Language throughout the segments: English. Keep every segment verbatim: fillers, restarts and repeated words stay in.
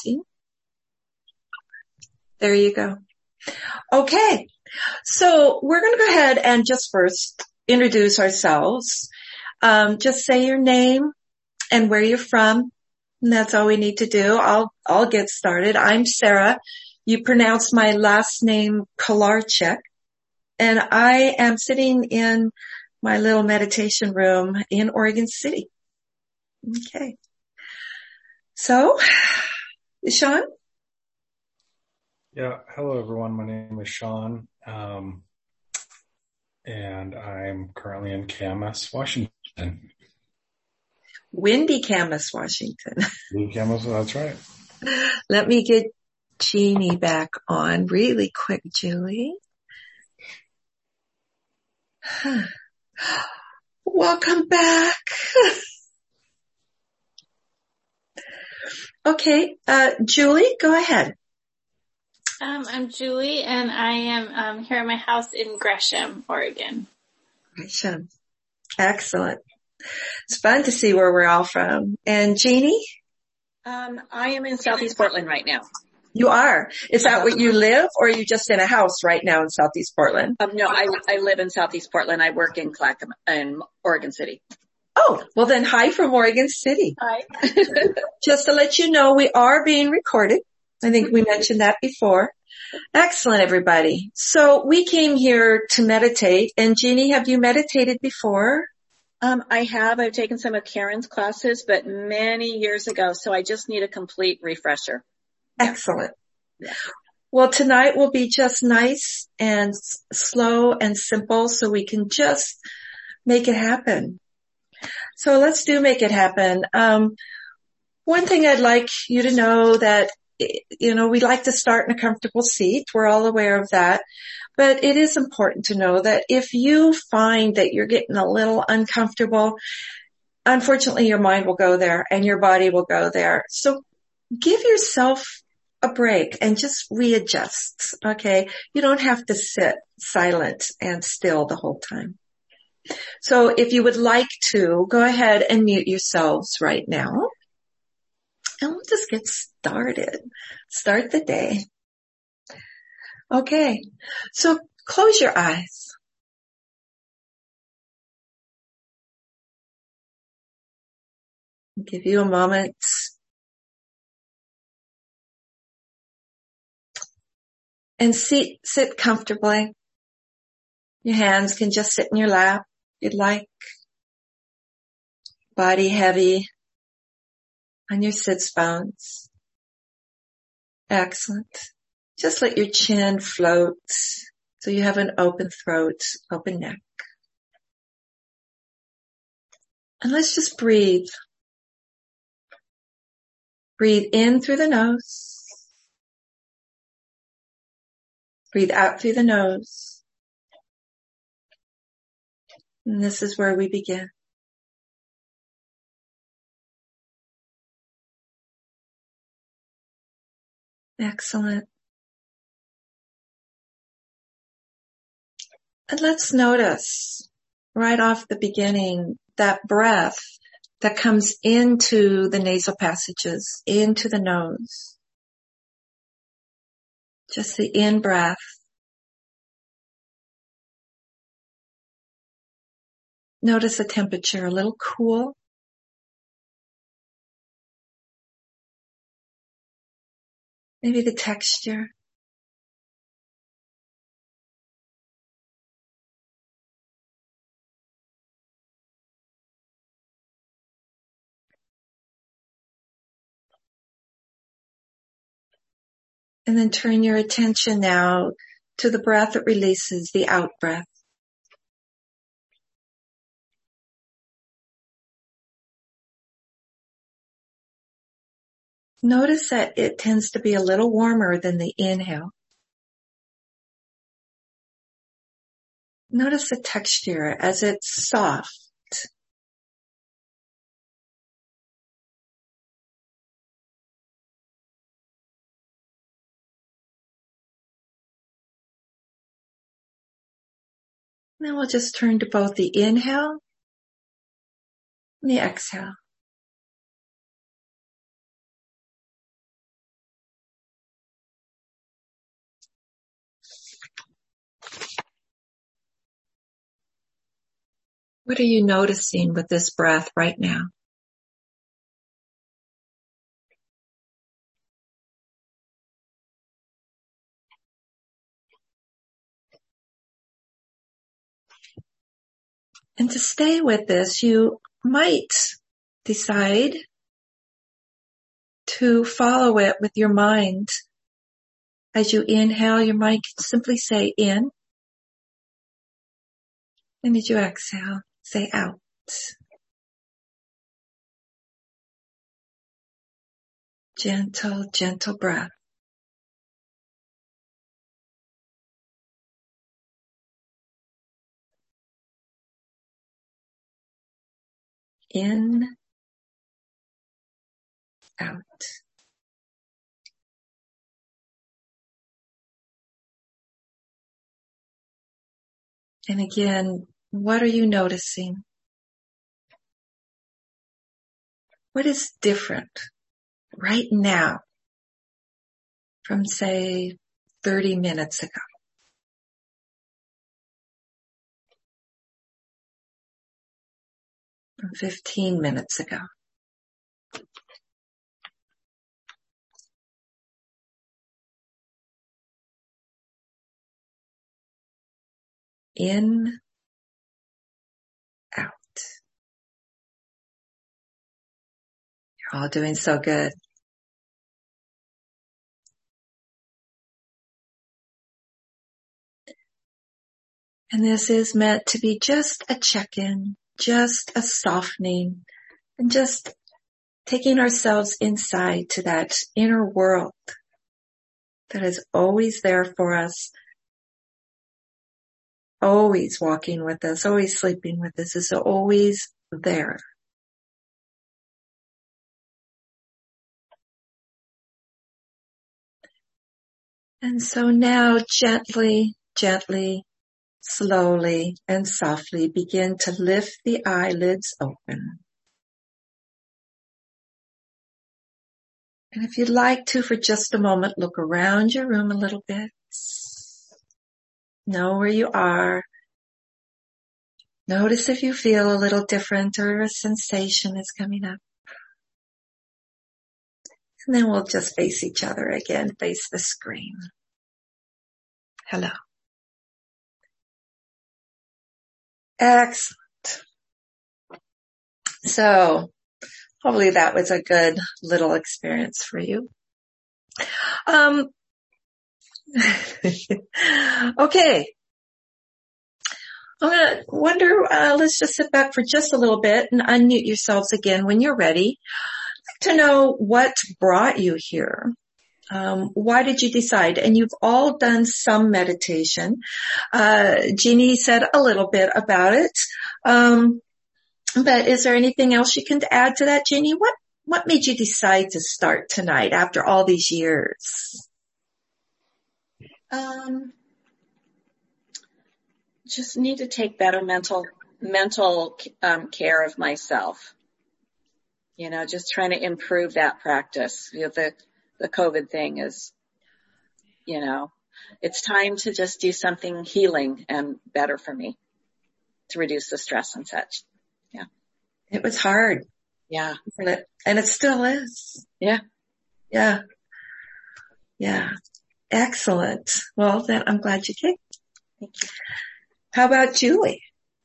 pointing. There you go. Okay. So we're going to go ahead and just first introduce ourselves. Um, just say your name and where you're from. And that's all we need to do. I'll, I'll get started. I'm Sarah. You pronounce my last name Kolarczyk. And I am sitting in my little meditation room in Oregon City. Okay. So, Sean? Yeah. Hello, everyone. My name is Sean. Um, and I'm currently in Camas, Washington. Windy Camas, Washington. Windy Camas, that's right. Let me get Jeannie back on really quick, Julie. Welcome back. Okay, uh, Julie, go ahead. Um, I'm Julie, and I am um, here at my house in Gresham, Oregon. Gresham. Excellent. It's fun to see where we're all from. And Jeannie? Um, I am in Southeast Portland right now. You are? Is that where you live, or are you just in a house right now in Southeast Portland? Um, no, I, I live in Southeast Portland. I work in Clackamas, in Oregon City. Oh, well then hi from Oregon City. Hi. Just to let you know, we are being recorded. I think we mentioned that before. Excellent, everybody. So we came here to meditate. And Jeannie, have you meditated before? Um, I have. I've taken some of Karen's classes, but many years ago. So I just need a complete refresher. Excellent. Yeah. Well, tonight will be just nice and s- slow and simple so we can just make it happen. So let's do make it happen. Um, one thing I'd like you to know that, you know, we like to start in a comfortable seat. We're all aware of that. But it is important to know that if you find that you're getting a little uncomfortable, unfortunately your mind will go there and your body will go there. So give yourself a break and just readjust, okay? You don't have to sit silent and still the whole time. So if you would like to, go ahead and mute yourselves right now. And we'll just get started. Start the day. Okay. So close your eyes. I'll give you a moment. And sit, sit comfortably. Your hands can just sit in your lap if you'd like. Body heavy on your sits bones. Excellent. Just let your chin float so you have an open throat, open neck. And let's just breathe. Breathe in through the nose. Breathe out through the nose. And this is where we begin. Excellent. And let's notice right off the beginning that breath that comes into the nasal passages, into the nose. Just the in-breath. Notice the temperature, a little cool. Maybe the texture. And then turn your attention now to the breath that releases, the out breath. Notice that it tends to be a little warmer than the inhale. Notice the texture as it's soft. Now we'll just turn to both the inhale and the exhale. What are you noticing with this breath right now? And to stay with this, you might decide to follow it with your mind. As you inhale, your mind can simply say in. And as you exhale, say out. Gentle, gentle breath. In, out. And again, what are you noticing? What is different right now from, say, thirty minutes ago? From fifteen minutes ago? In, out. You're all doing so good. And this is meant to be just a check-in, just a softening, and just taking ourselves inside to that inner world that is always there for us, always walking with us, always sleeping with us, is always there. And so now gently, gently, slowly and softly begin to lift the eyelids open. And if you'd like to, for just a moment, look around your room a little bit. Know where you are. Notice if you feel a little different or a sensation is coming up. And then we'll just face each other again, face the screen. Hello. Excellent. So, hopefully that was a good little experience for you. Um, okay. I'm going to wonder, uh, let's just sit back for just a little bit and unmute yourselves again when you're ready. I'd like to know what brought you here. Um, why did you decide? And you've all done some meditation. Uh, Jeannie said a little bit about it. Um, but is there anything else you can add to that, Jeannie? What, what made you decide to start tonight after all these years? Um, just need to take better mental, mental, um, care of myself. You know, just trying to improve that practice. You know, the, the COVID thing is, you know, it's time to just do something healing and better for me to reduce the stress and such. Yeah. It was hard. Yeah. And it, and it still is. Yeah. Yeah. Yeah. Excellent. Well, then I'm glad you came. Thank you. How about Julie?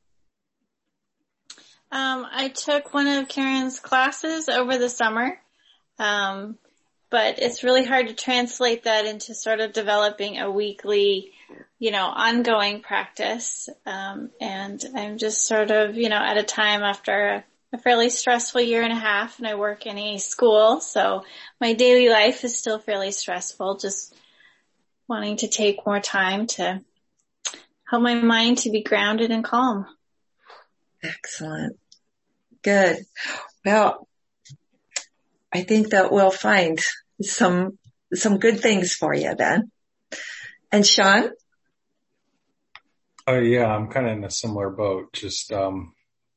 Um, I took one of Karen's classes over the summer, um, but it's really hard to translate that into sort of developing a weekly, you know, ongoing practice. Um, and I'm just sort of, you know, at a time after a, a fairly stressful year and a half, and I work in a school, so my daily life is still fairly stressful, just wanting to take more time to help my mind to be grounded and calm. Excellent. Good. Well, I think that we'll find some, some good things for you then. And Sean? Oh yeah, I'm kind of in a similar boat. Just, um,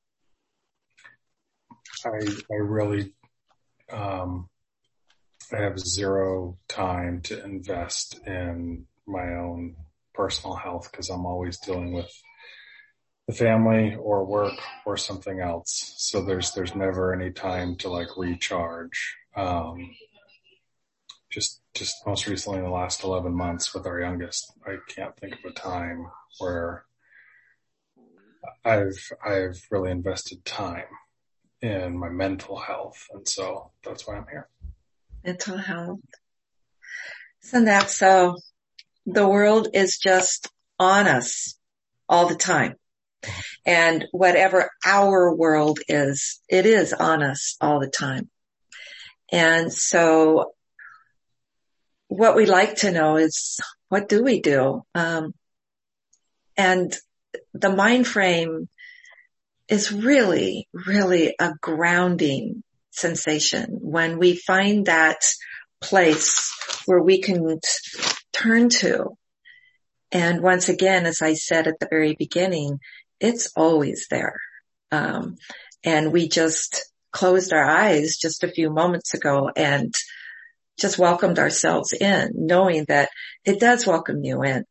I, I really, um, I have zero time to invest in my own personal health because I'm always dealing with the the family or work or something else. So there's, there's never any time to like recharge. Um, just, just most recently in the last eleven months with our youngest, I can't think of a time where I've, I've really invested time in my mental health. And so that's why I'm here. Mental health. Isn't that so? The world is just on us all the time. And whatever our world is, it is on us all the time. And so what we like to know is, what do we do? Um, and the mind frame is really, really a grounding sensation when we find that place where we can t- turn to. And once again, as I said at the very beginning, it's always there. Um, and we just closed our eyes just a few moments ago and just welcomed ourselves in, knowing that it does welcome you in.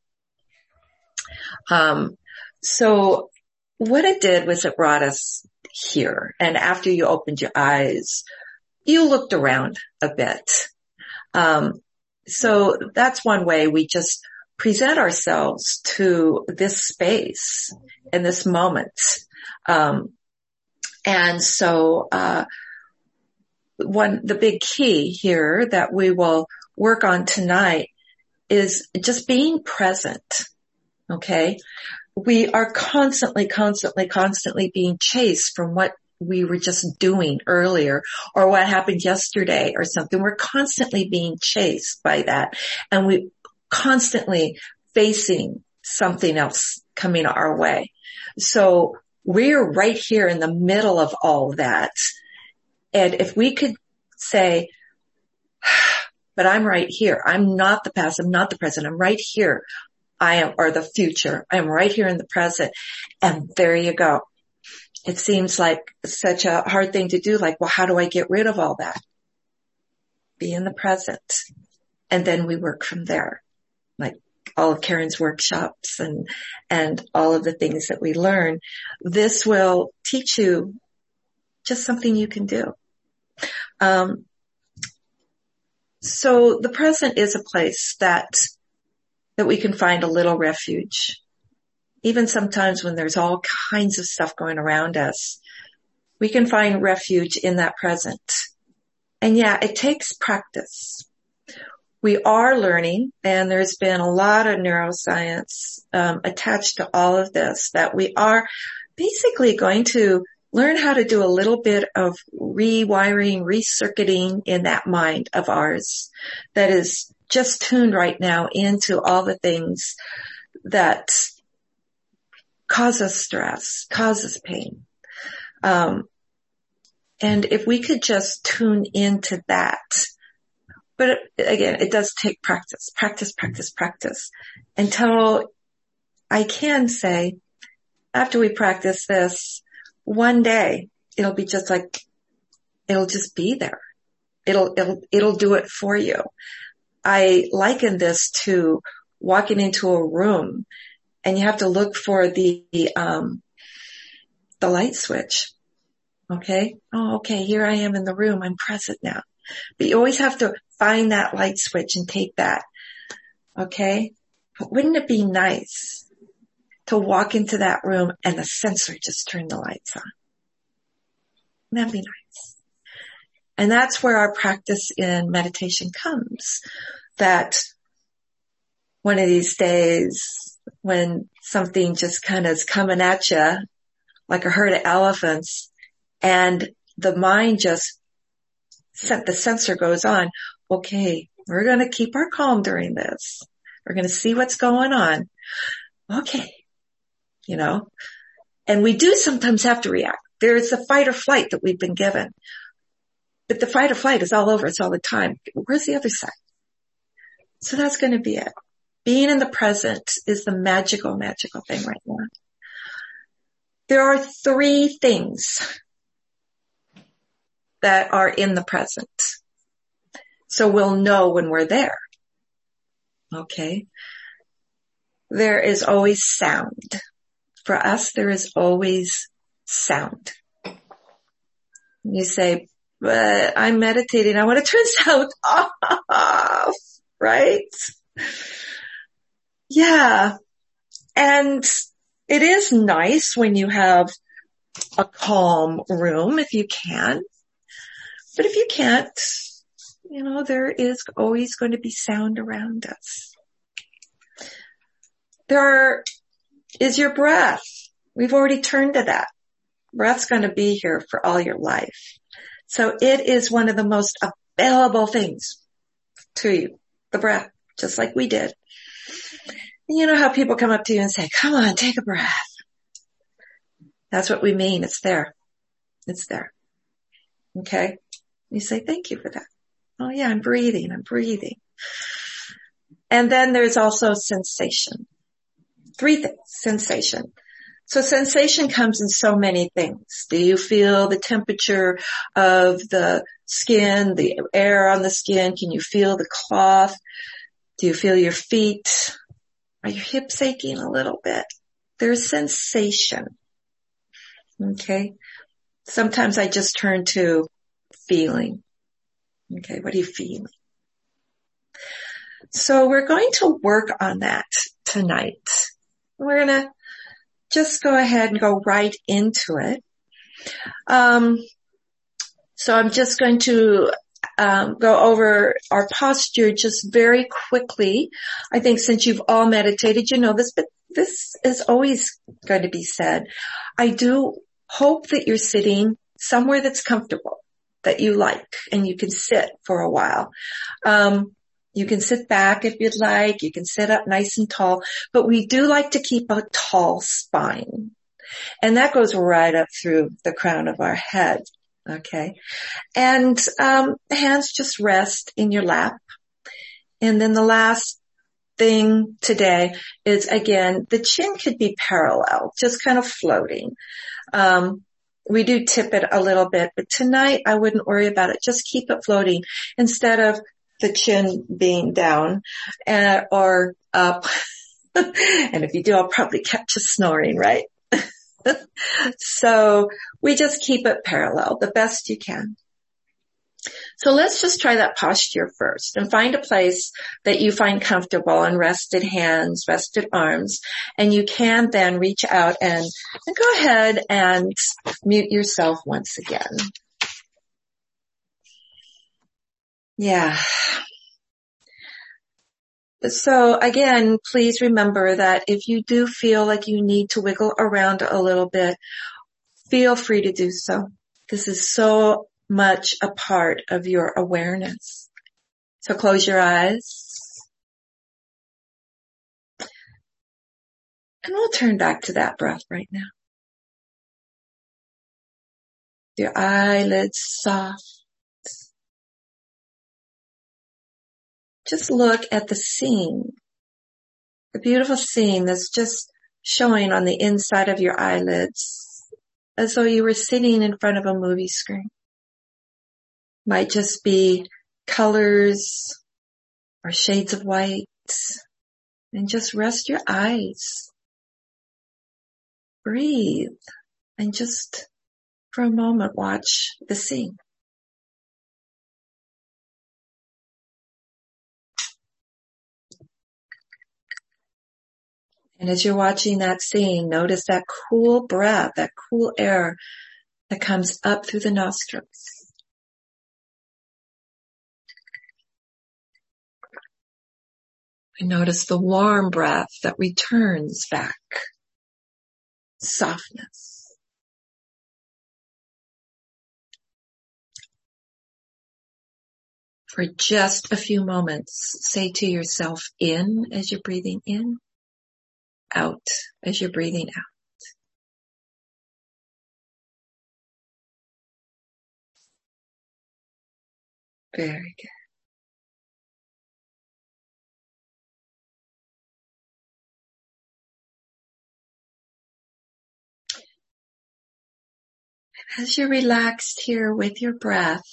Um, so what it did was it brought us here. And after you opened your eyes, you looked around a bit. Um, so that's one way we just present ourselves to this space and this moment. Um, and so, uh, one, the big key here that we will work on tonight is just being present. Okay. We are constantly, constantly, constantly being chased from what we were just doing earlier or what happened yesterday or something. We're constantly being chased by that, and we constantly facing something else coming our way. So we're right here in the middle of all that. And if we could say, but I'm right here. I'm not the past. I'm not the present. I'm right here. I am, or the future. I'm right here in the present. And there you go. It seems like such a hard thing to do. Like, well, how do I get rid of all that? Be in the present. And then we work from there. Like all of Karen's workshops and, and all of the things that we learn. This will teach you just something you can do. Um, so the present is a place that, that we can find a little refuge. Even sometimes when there's all kinds of stuff going around us, we can find refuge in that present. And yeah, it takes practice. We are learning, and there's been a lot of neuroscience um, attached to all of this, that we are basically going to learn how to do a little bit of rewiring, recircuiting in that mind of ours that is just tuned right now into all the things that cause us stress, cause us pain. Um, and if we could just tune into that, but again, it does take practice, practice, practice, practice until I can say, after we practice this, one day it'll be just like, it'll just be there. It'll, it'll, it'll do it for you. I liken this to walking into a room and you have to look for the, um, the light switch. Okay. Oh, okay. Here I am in the room. I'm present now. But you always have to find that light switch and take that. Okay. But wouldn't it be nice to walk into that room and the sensor just turned the lights on? That'd be nice. And that's where our practice in meditation comes. That one of these days when something just kind of is coming at you like a herd of elephants and the mind just set, the sensor goes on. Okay, we're going to keep our calm during this. We're going to see what's going on. Okay. You know, and we do sometimes have to react. There is a fight or flight that we've been given. But the fight or flight is all over us all the time. Where's the other side? So that's going to be it. Being in the present is the magical, magical thing right now. There are three things that are in the present. So we'll know when we're there. Okay. There is always sound. for us, there is always sound. You say, but I'm meditating. I want to turn sound off, right? Yeah. And it is nice when you have a calm room if you can. But if you can't, you know, there is always going to be sound around us. There is your breath. We've already turned to that. Breath's going to be here for all your life. So it is one of the most available things to you, the breath, just like we did. You know how people come up to you and say, come on, take a breath. That's what we mean. It's there. It's there. Okay. You say, thank you for that. Oh yeah, I'm breathing. I'm breathing. And then there's also sensation. Three things. Sensation. So sensation comes in so many things. Do you feel the temperature of the skin, the air on the skin? Can you feel the cloth? Do you feel your feet? Are your hips aching a little bit? There's sensation. Okay. Sometimes I just turn to feeling. Okay. What are you feeling? So we're going to work on that tonight. We're going to just go ahead and go right into it. Um, so I'm just going to um, go over our posture just very quickly. I think since you've all meditated, you know this, but this is always going to be said. I do hope that you're sitting somewhere that's comfortable, that you like, and you can sit for a while. Um, You can sit back if you'd like. You can sit up nice and tall, but we do like to keep a tall spine. And that goes right up through the crown of our head. Okay. And, um, hands just rest in your lap. And then the last thing today is, again, the chin could be parallel, just kind of floating. Um, we do tip it a little bit, but tonight I wouldn't worry about it. Just keep it floating instead of the chin being down, uh, or up. And if you do, I'll probably catch you snoring, right? So we just keep it parallel the best you can. So let's just try that posture first and find a place that you find comfortable, and rested hands, rested arms, and you can then reach out and, and go ahead and mute yourself once again. Yeah. So again, please remember that if you do feel like you need to wiggle around a little bit, feel free to do so. This is so much a part of your awareness. So close your eyes. And we'll turn back to that breath right now. Your eyelids soft. Just look at the scene, the beautiful scene that's just showing on the inside of your eyelids, as though you were sitting in front of a movie screen. Might just be colors or shades of white, and just rest your eyes. Breathe and just for a moment watch the scene. And as you're watching that scene, notice that cool breath, that cool air that comes up through the nostrils. And notice the warm breath that returns back. Softness. For just a few moments, say to yourself, in as you're breathing in, out as you're breathing out. Very good. And as you're relaxed here with your breath,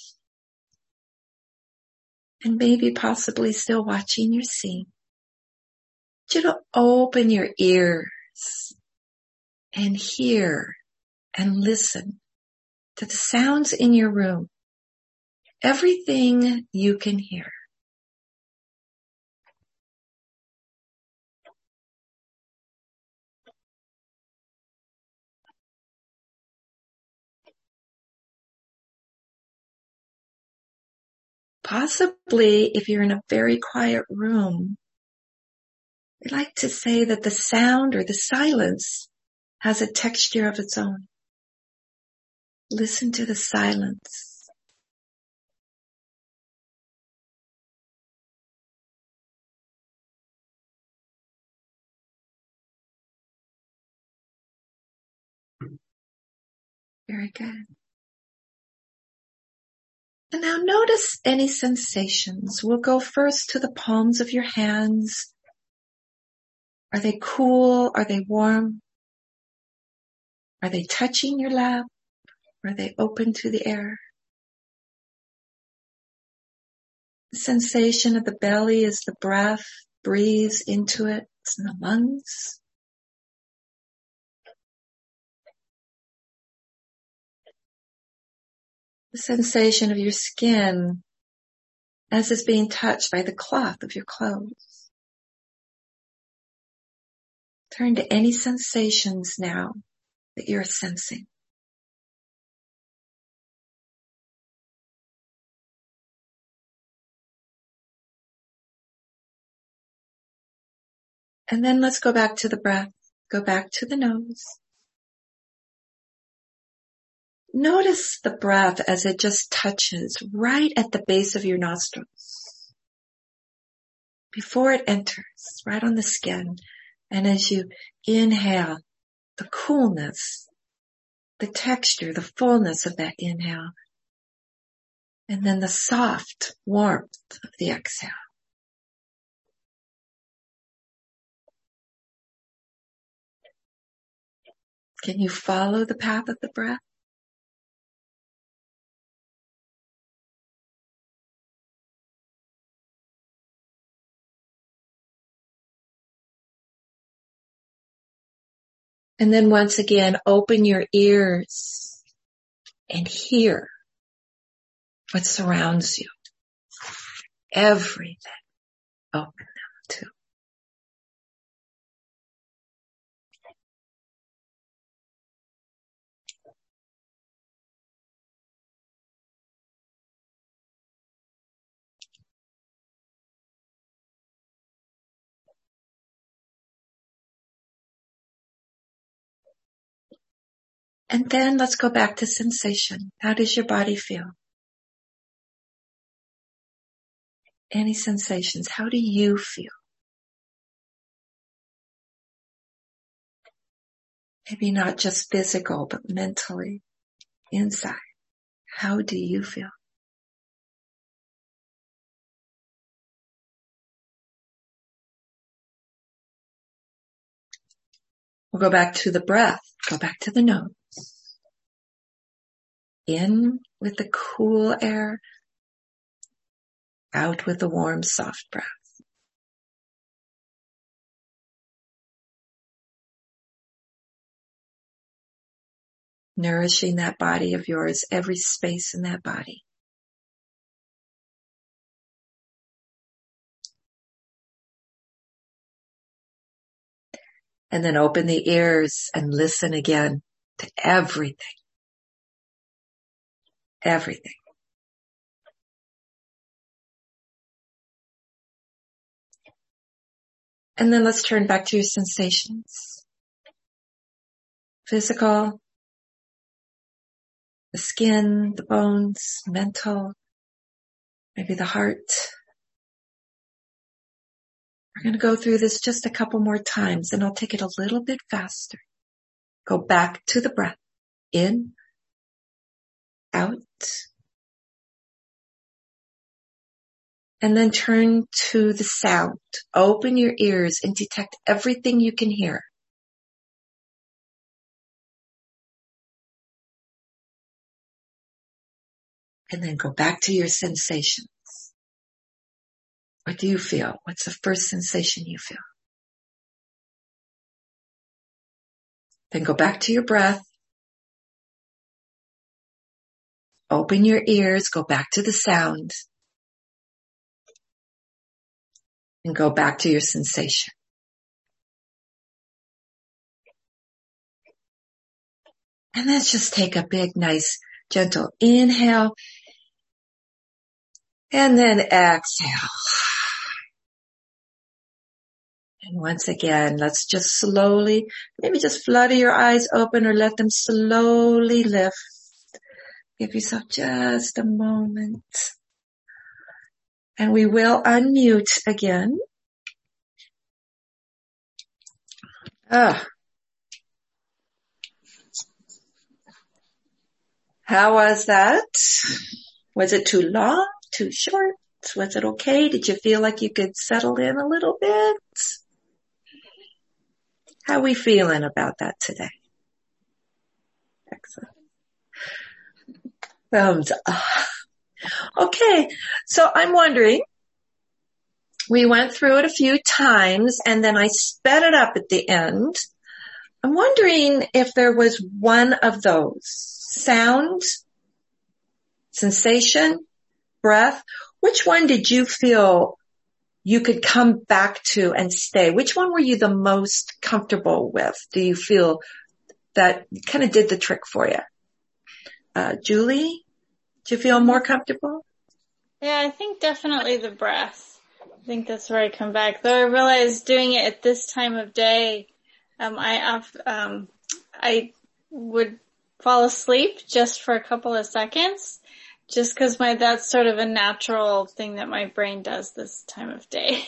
and maybe possibly still watching your scene, I want you to open your ears and hear and listen to the sounds in your room. Everything you can hear. Possibly, if you're in a very quiet room, we like to say that the sound or the silence has a texture of its own. Listen to the silence. Very good. And now notice any sensations. We'll go first to the palms of your hands. Are they cool? Are they warm? Are they touching your lap? Are they open to the air? The sensation of the belly as the breath breathes into it. It's in the lungs. The sensation of your skin as it's being touched by the cloth of your clothes. Turn to any sensations now that you're sensing. And then let's go back to the breath. Go back to the nose. Notice the breath as it just touches right at the base of your nostrils. Before it enters, right on the skin. And as you inhale, the coolness, the texture, the fullness of that inhale. And then the soft warmth of the exhale. Can you follow the path of the breath? And then once again, open your ears and hear what surrounds you. Everything. Open them too. And then let's go back to sensation. How does your body feel? Any sensations? How do you feel? Maybe not just physical, but mentally, inside. How do you feel? We'll go back to the breath. Go back to the nose. In with the cool air. Out with the warm, soft breath. Nourishing that body of yours, every space in that body. And then open the ears and listen again to everything. Everything. And then let's turn back to your sensations. Physical, the skin, the bones, mental, maybe the heart. We're going to go through this just a couple more times, and I'll take it a little bit faster. Go back to the breath. In, out. And then turn to the sound. Open your ears and detect everything you can hear. And then go back to your sensations. What do you feel? What's the first sensation you feel? Then go back to your breath. Open your ears, go back to the sound. And go back to your sensation. And let's just take a big, nice, gentle inhale. And then exhale. And once again, let's just slowly, maybe just flutter your eyes open or let them slowly lift. Give yourself just a moment. And we will unmute again. Ah. How was that? Was it too long? Too short? Was it okay? Did you feel like you could settle in a little bit? How are we feeling about that today? Excellent. Thumbs up. Okay, so I'm wondering, we went through it a few times and then I sped it up at the end. I'm wondering if there was one of those, sound, sensation, breath, which one did you feel you could come back to and stay? Which one were you the most comfortable with? Do you feel that kind of did the trick for you? Uh, Julie, do you feel more comfortable? Yeah, I think definitely the breath. I think that's where I come back. Though I realized doing it at this time of day, um, I, um, I would fall asleep just for a couple of seconds, just because my, that's sort of a natural thing that my brain does this time of day.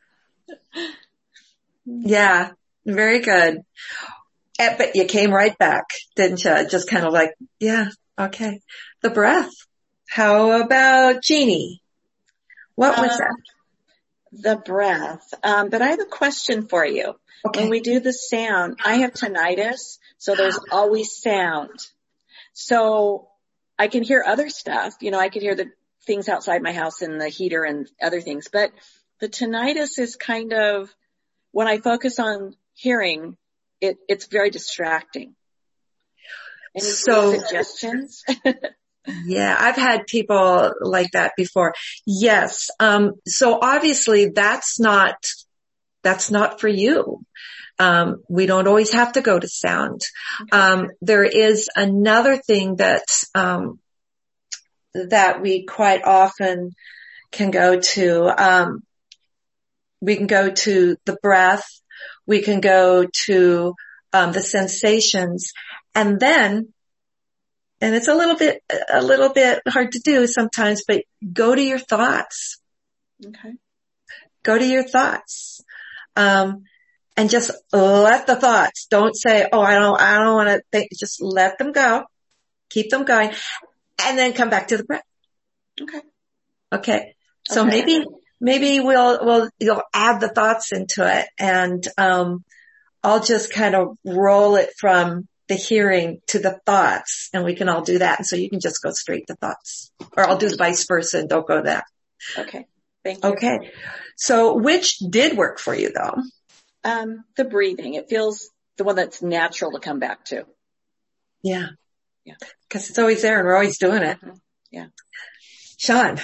Yeah, very good. But you came right back, didn't you? Just kind of like, yeah, okay. The breath. How about Jeannie? What was um, that? The breath. Um, but I have a question for you. Okay. When we do the sound, I have tinnitus, so there's always sound. So I can hear other stuff. You know, I could hear the things outside my house and the heater and other things. But the tinnitus is kind of, when I focus on hearing, it, it's very distracting. Any So, suggestions? yeah, I've had people like that before. Yes. Um, so obviously that's not, that's not for you. Um, we don't always have to go to sound. Okay. Um, there is another thing that, um, that we quite often can go to. Um, we can go to the breath. We can go to, um, the sensations, and then, and it's a little bit, a little bit hard to do sometimes, but go to your thoughts. Okay. Go to your thoughts. Um, and just let the thoughts, don't say, oh, I don't, I don't want to think, just let them go. Keep them going. And then come back to the breath. Okay. Okay. So Okay. maybe, maybe we'll, we'll, you'll add the thoughts into it, and, um, I'll just kind of roll it from the hearing to the thoughts, and we can all do that. And so you can just go straight to thoughts, or I'll do the vice versa and don't go that. Okay. Thank you. Okay. So which did work for you though? Um, the breathing. It feels the one that's natural to come back to. Yeah. Yeah. Cause it's always there and we're always doing it. Mm-hmm. Yeah. Sean.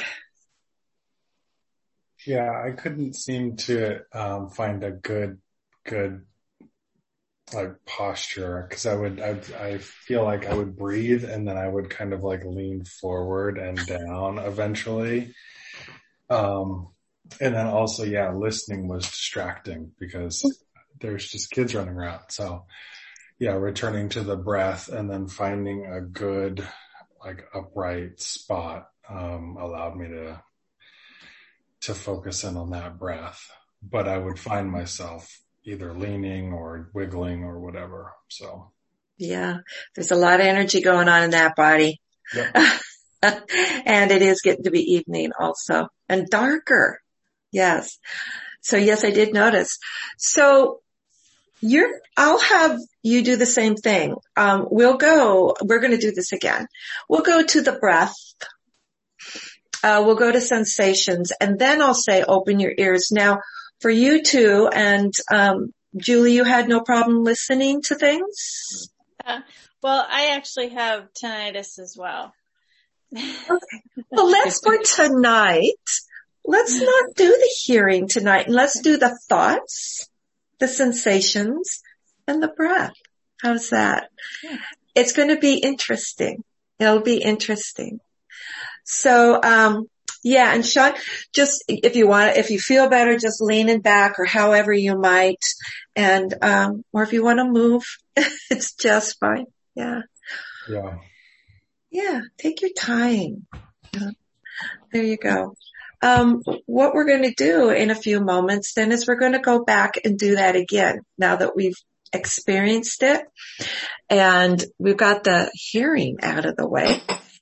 Yeah, I couldn't seem to um, find a good, good like posture, because I would, I, I feel like I would breathe and then I would kind of like lean forward and down eventually. Um, and then also, yeah, listening was distracting because there's just kids running around. So yeah, returning to the breath and then finding a good, like upright spot, um, allowed me to, to focus in on that breath. But I would find myself either leaning or wiggling or whatever. So. Yeah. There's a lot of energy going on in that body. Yep. And it is getting to be evening also, and darker. Yes. So yes, I did notice. So you're, I'll have you do the same thing. Um, we'll go, we're going to do this again. We'll go to the breath. Uh, we'll go to sensations, and then I'll say, open your ears. Now for you two, and, um, Julie, you had no problem listening to things? Uh, well, I actually have tinnitus as well. Okay. Well, let's for tonight, let's not do the hearing tonight. Let's do the thoughts, the sensations, and the breath. How's that? Yeah. It's going to be interesting. It'll be interesting. So, um, yeah, and Sean, just if you want, if you feel better, just leaning back or however you might. And, um, or if you want to move, it's just fine. Yeah. Yeah. Yeah. Take your time. Yeah. There you go. Um, what we're going to do in a few moments then is we're going to go back and do that again now that we've experienced it and we've got the hearing out of the way.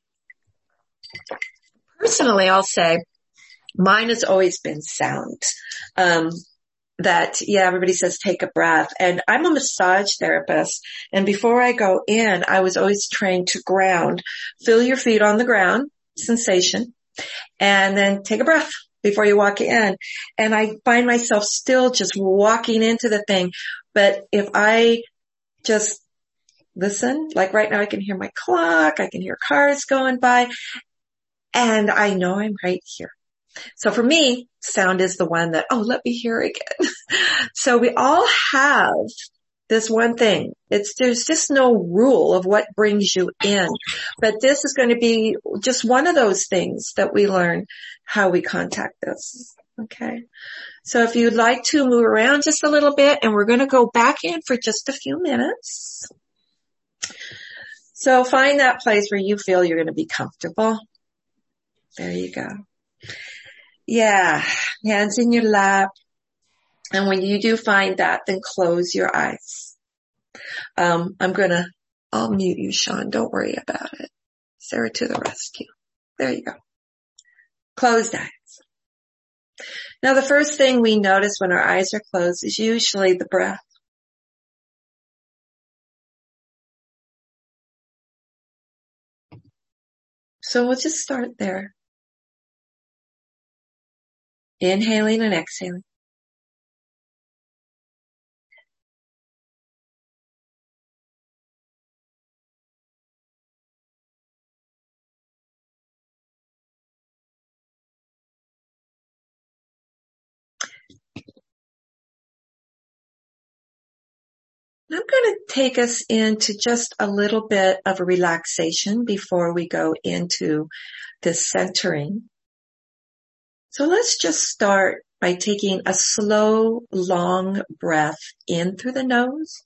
Personally, I'll say mine has always been sound. Um, that, yeah, everybody says take a breath. And I'm a massage therapist. And before I go in, I was always trained to ground. Feel your feet on the ground, sensation, and then take a breath before you walk in. And I find myself still just walking into the thing. But if I just listen, like right now I can hear my clock, I can hear cars going by, and I know I'm right here. So for me, sound is the one that, oh, let me hear again. So we all have this one thing. It's, there's just no rule of what brings you in, but this is going to be just one of those things that we learn how we contact this. Okay. So if you'd like to move around just a little bit, and we're going to go back in for just a few minutes. So find that place where you feel you're going to be comfortable. There you go. Yeah. Hands in your lap. And when you do find that, then close your eyes. Um, I'm going to, I'll mute you, Sean. Don't worry about it. Sarah to the rescue. There you go. Closed eyes. Now the first thing we notice when our eyes are closed is usually the breath. So we'll just start there. Inhaling and exhaling. I'm going to take us into just a little bit of a relaxation before we go into this centering. So let's just start by taking a slow, long breath in through the nose.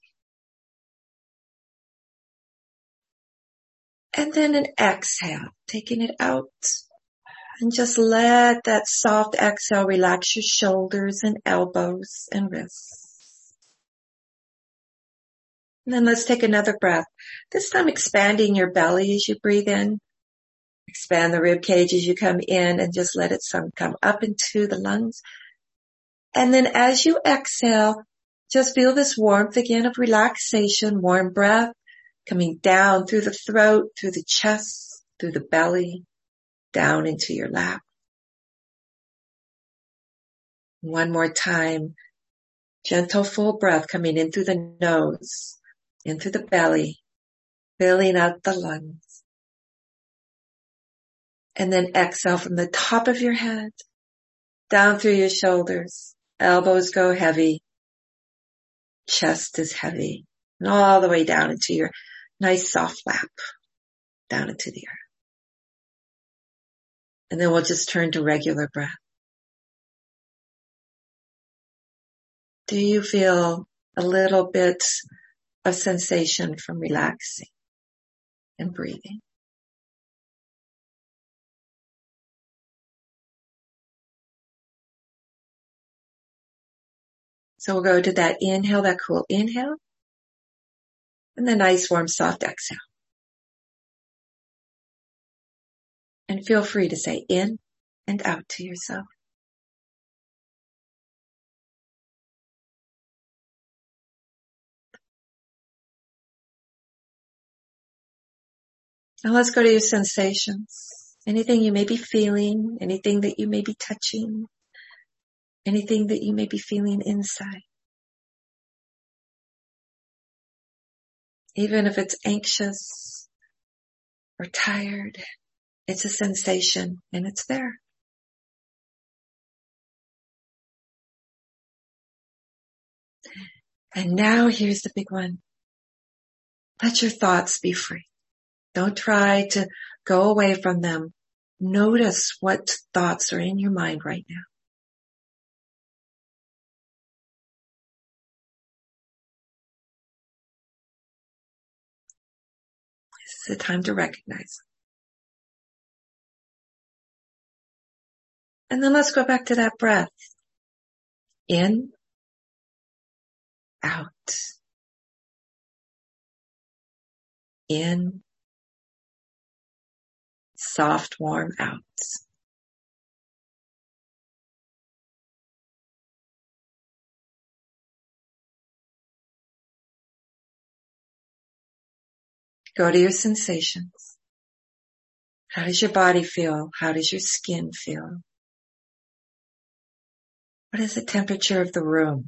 And then an exhale, taking it out. And just let that soft exhale relax your shoulders and elbows and wrists. And then let's take another breath. This time expanding your belly as you breathe in. Expand the rib cage as you come in and just let it some come up into the lungs. And then as you exhale, just feel this warmth again of relaxation, warm breath coming down through the throat, through the chest, through the belly, down into your lap. One more time. Gentle full breath coming in through the nose, in through the belly, filling out the lungs. And then exhale from the top of your head, down through your shoulders. Elbows go heavy. Chest is heavy. And all the way down into your nice soft lap, down into the earth. And then we'll just turn to regular breath. Do you feel a little bit of sensation from relaxing and breathing? So we'll go to that inhale, that cool inhale, and the nice warm soft exhale. And feel free to say in and out to yourself. Now let's go to your sensations. Anything you may be feeling, anything that you may be touching, anything that you may be feeling inside. Even if it's anxious or tired, it's a sensation and it's there. And now here's the big one. Let your thoughts be free. Don't try to go away from them. Notice what thoughts are in your mind right now. This is the time to recognize them. And then let's go back to that breath. In, out. In, soft, warm, out. Go to your sensations. How does your body feel? How does your skin feel? What is the temperature of the room?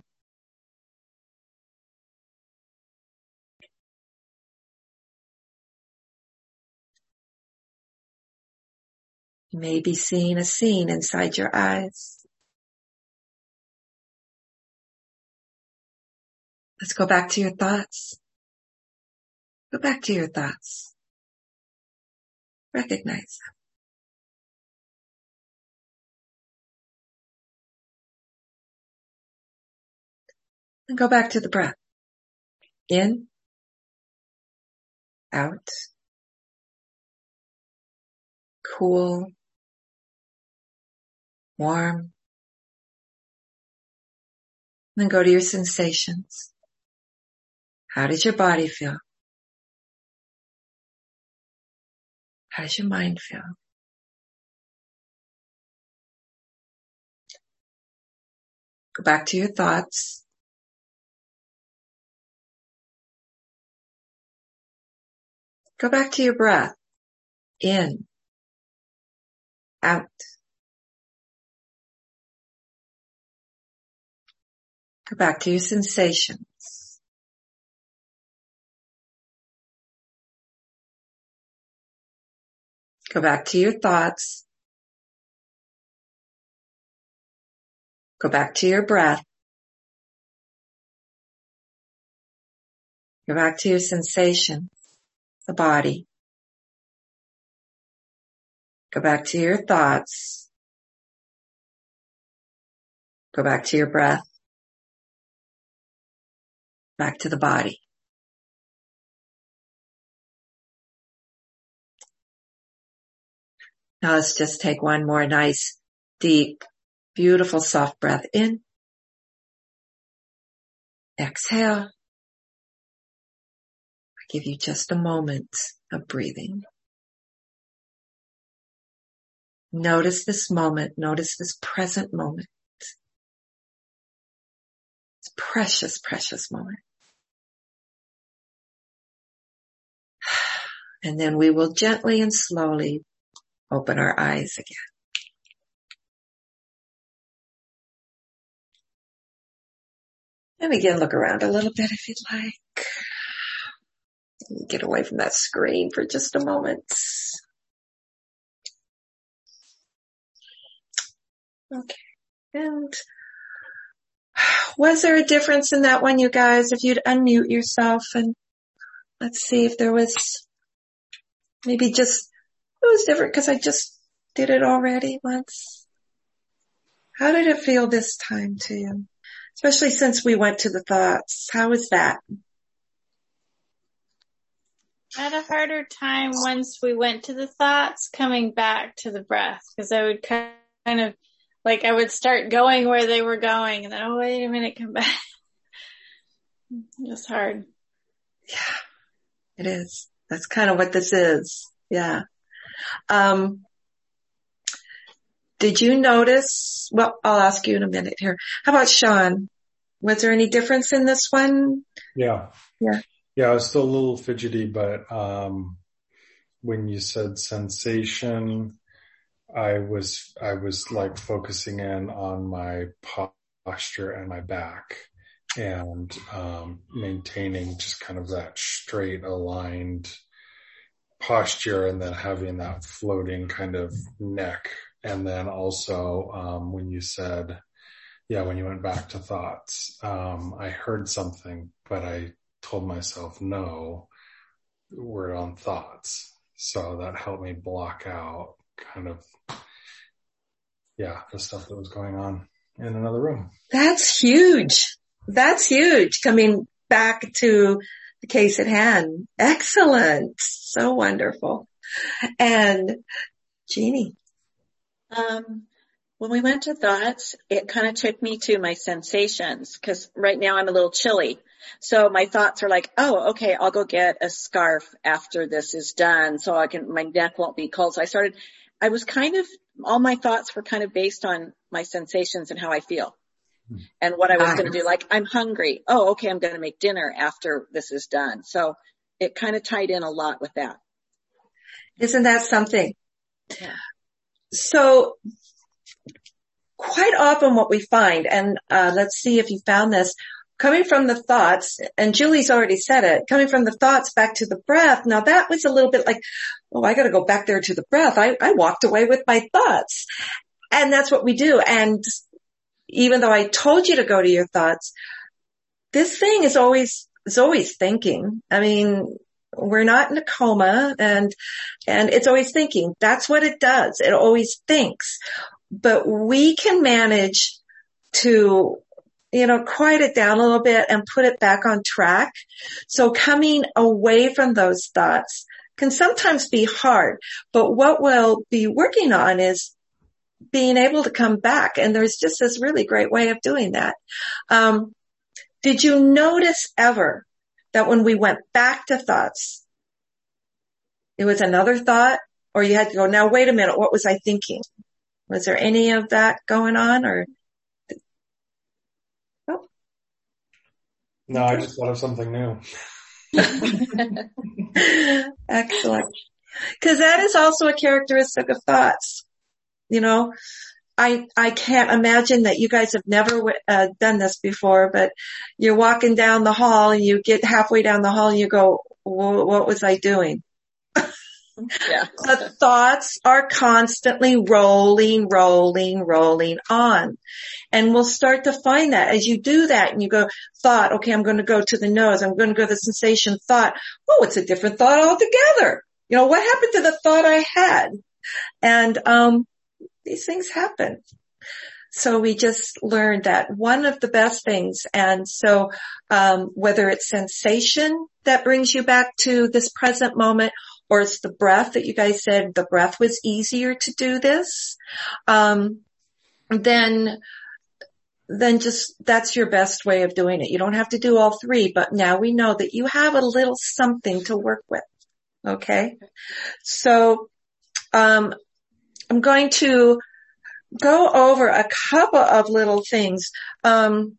You may be seeing a scene inside your eyes. Let's go back to your thoughts. Go back to your thoughts. Recognize them. And go back to the breath. In, out, cool, warm. Then go to your sensations. How does your body feel? How does your mind feel? Go back to your thoughts. Go back to your breath. In, out. Go back to your sensations. Go back to your thoughts. Go back to your breath. Go back to your sensation, the body. Go back to your thoughts. Go back to your breath. Back to the body. Now let's just take one more nice, deep, beautiful, soft breath in. Exhale. I give you just a moment of breathing. Notice this moment. Notice this present moment. It's a precious, precious moment. And then we will gently and slowly open our eyes again. And again, look around a little bit if you'd like. Get away from that screen for just a moment. Okay. And was there a difference in that one, you guys? If you'd unmute yourself and let's see if there was maybe just, it was different because I just did it already once. How did it feel this time to you? Especially since we went to the thoughts. How was that? I had a harder time once we went to the thoughts coming back to the breath because I would kind of, like I would start going where they were going and then, oh, wait a minute, come back. It was hard. Yeah, it is. That's kind of what this is. Yeah. Um, did you notice, well, I'll ask you in a minute here. How about Sean? Was there any difference in this one? Yeah. Yeah. Yeah, I was still a little fidgety, but, um, when you said sensation, I was, I was like focusing in on my posture and my back. and um, maintaining just kind of that straight aligned posture, and then having that floating kind of neck. And then also um, when you said, yeah, when you went back to thoughts, um, I heard something, but I told myself, no, we're on thoughts. So that helped me block out kind of, yeah, the stuff that was going on in another room. That's huge. That's huge. Coming back to the case at hand. Excellent. So wonderful. And Jeannie. Um, when we went to thoughts, it kind of took me to my sensations, because right now I'm a little chilly. So my thoughts are like, oh, okay, I'll go get a scarf after this is done so I can, my neck won't be cold. So I started, I was kind of, all my thoughts were kind of based on my sensations and how I feel and what I was going to do. Like, I'm hungry. Oh, okay, I'm going to make dinner after this is done. So it kind of tied in a lot with that. Isn't that something? Yeah. So quite often what we find, and uh, let's see if you found this, coming from the thoughts, and Julie's already said it, coming from the thoughts back to the breath. Now that was a little bit like, oh, I got to go back there to the breath. I, I walked away with my thoughts. And that's what we do. And even though I told you to go to your thoughts, this thing is always, is always thinking. I mean, we're not in a coma, and, and it's always thinking. That's what it does. It always thinks. But we can manage to, you know, quiet it down a little bit and put it back on track. So coming away from those thoughts can sometimes be hard, but what we'll be working on is being able to come back. And there's just this really great way of doing that. Um, did you notice ever that when we went back to thoughts, it was another thought, or you had to go, now wait a minute, what was I thinking? Was there any of that going on, or? Oh. No, I just thought of something new. Excellent. Because that is also a characteristic of thoughts. You know, I, I can't imagine that you guys have never uh, done this before, but you're walking down the hall and you get halfway down the hall and you go, what was I doing? Yeah. The thoughts are constantly rolling, rolling, rolling on. And we'll start to find that as you do that and you go, thought, okay, I'm going to go to the nose. I'm going to go to the sensation, thought. Oh, it's a different thought altogether. You know, what happened to the thought I had? And, um, these things happen. So we just learned that one of the best things. And so, um, whether it's sensation that brings you back to this present moment, or it's the breath that you guys said the breath was easier to do this, um, then, then just, that's your best way of doing it. You don't have to do all three, but now we know that you have a little something to work with. Okay. So, um, I'm going to go over a couple of little things. Um,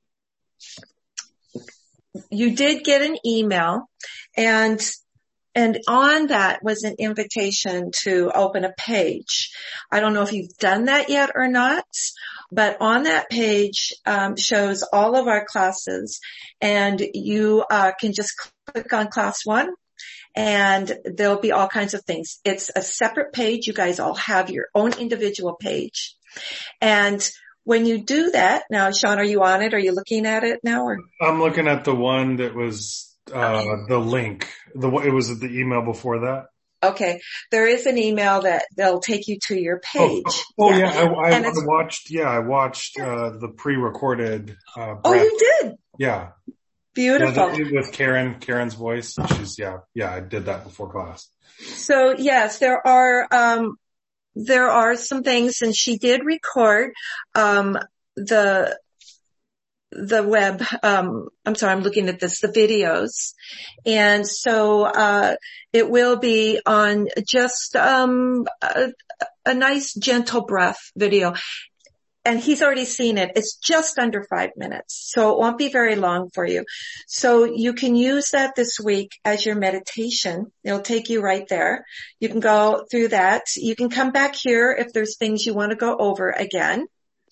you did get an email, and and on that was an invitation to open a page. I don't know if you've done that yet or not, but on that page um, shows all of our classes, and you uh, can just click on class one. And there'll be all kinds of things. It's a separate page. You guys all have your own individual page. And when you do that, now, Sean, are you on it? Are you looking at it now? Or? I'm looking at the one that was uh the link. The it was the email before that. Okay. There is an email that they'll take you to your page. Oh, oh yeah, yeah. I, I, I it's, watched. Yeah, I watched uh the pre-recorded. Uh, oh, you did? Yeah. Beautiful. Yeah, with Karen, Karen's voice. She's, yeah, yeah, I did that before class. So yes, there are, um, there are some things, and she did record, um, the, the web, um, I'm sorry, I'm looking at this, the videos. And so, uh, it will be on just, um, a, a nice gentle breath video. And he's already seen it. It's just under five minutes. So it won't be very long for you. So you can use that this week as your meditation. It'll take you right there. You can go through that. You can come back here if there's things you want to go over again.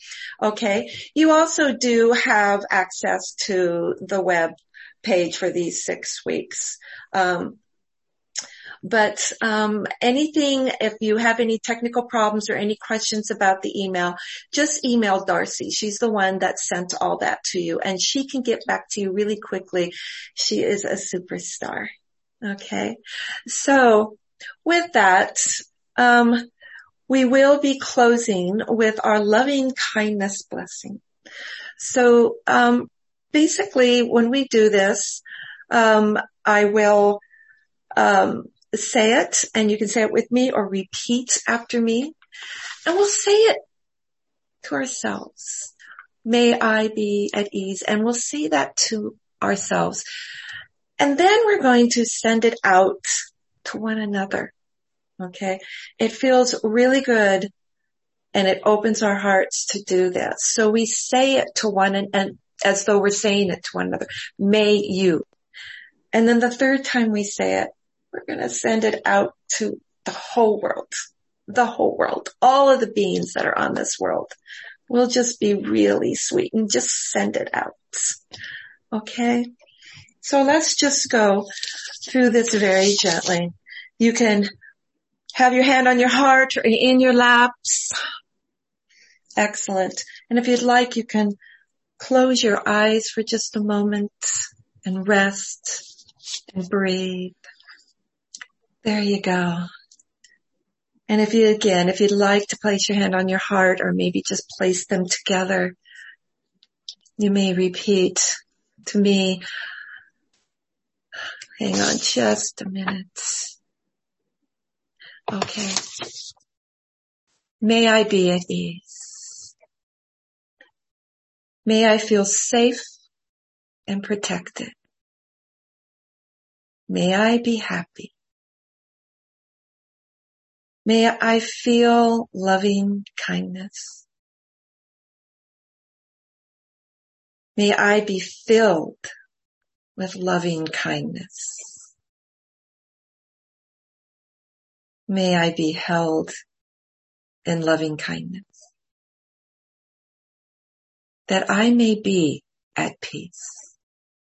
Okay. You also do have access to the web page for these six weeks. Um, But um anything, if you have any technical problems or any questions about the email, just email Darcy. She's the one that sent all that to you, and she can get back to you really quickly. She is a superstar. Okay. So with that, um we will be closing with our loving kindness blessing. So um basically when we do this, um I will um say it, and you can say it with me or repeat after me, and we'll say it to ourselves. May I be at ease, and we'll say that to ourselves. And then we're going to send it out to one another. Okay. It feels really good, and it opens our hearts to do this. So we say it to one and, and as though we're saying it to one another. May you. And then the third time we say it, we're going to send it out to the whole world, the whole world, all of the beings that are on this world. We'll just be really sweet and just send it out. Okay. So let's just go through this very gently. You can have your hand on your heart or in your laps. Excellent. And if you'd like, you can close your eyes for just a moment and rest and breathe. There you go. And if you, again, if you'd like to place your hand on your heart or maybe just place them together, you may repeat to me. Hang on just a minute. Okay. May I be at ease. May I feel safe and protected. May I be happy. May I feel loving kindness. May I be filled with loving kindness. May I be held in loving kindness. That I may be at peace.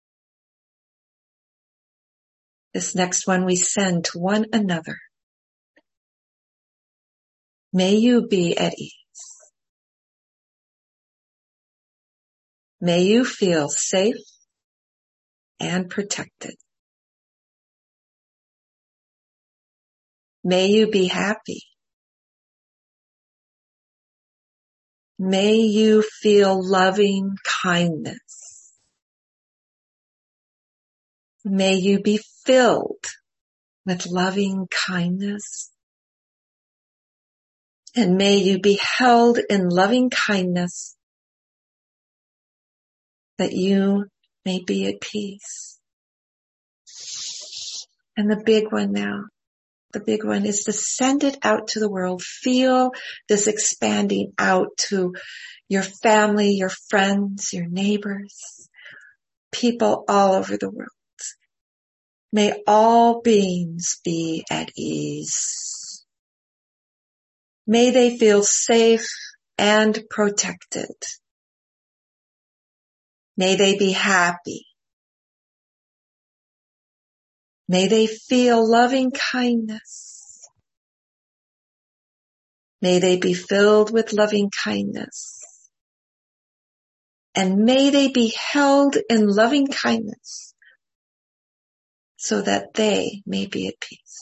This next one we send to one another. May you be at ease. May you feel safe and protected. May you be happy. May you feel loving kindness. May you be filled with loving kindness. And may you be held in loving kindness, that you may be at peace. And the big one now, the big one is to send it out to the world. Feel this expanding out to your family, your friends, your neighbors, people all over the world. May all beings be at ease. May they feel safe and protected. May they be happy. May they feel loving kindness. May they be filled with loving kindness. And may they be held in loving kindness so that they may be at peace.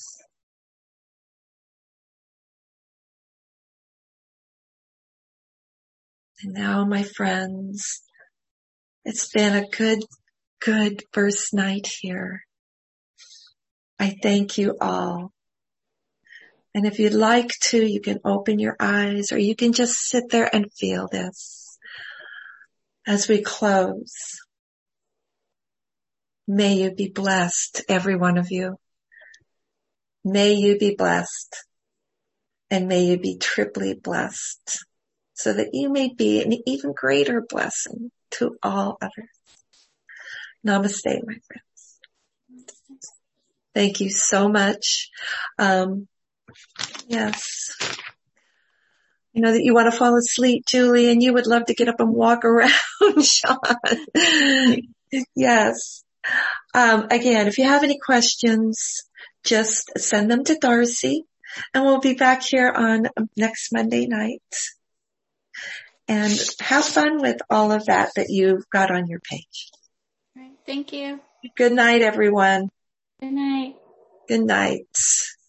And now, my friends, it's been a good, good first night here. I thank you all. And if you'd like to, you can open your eyes, or you can just sit there and feel this as we close. May you be blessed, every one of you. May you be blessed, and may you be triply blessed, so that you may be an even greater blessing to all others. Namaste, my friends. Thank you so much. Um, yes. You know that you want to fall asleep, Julie, and you would love to get up and walk around, Sean. Yes. Um, again, if you have any questions, just send them to Darcy, and we'll be back here on next Monday night. And have fun with all of that that you've got on your page. All right. Thank you. Good night, everyone. Good night. Good night.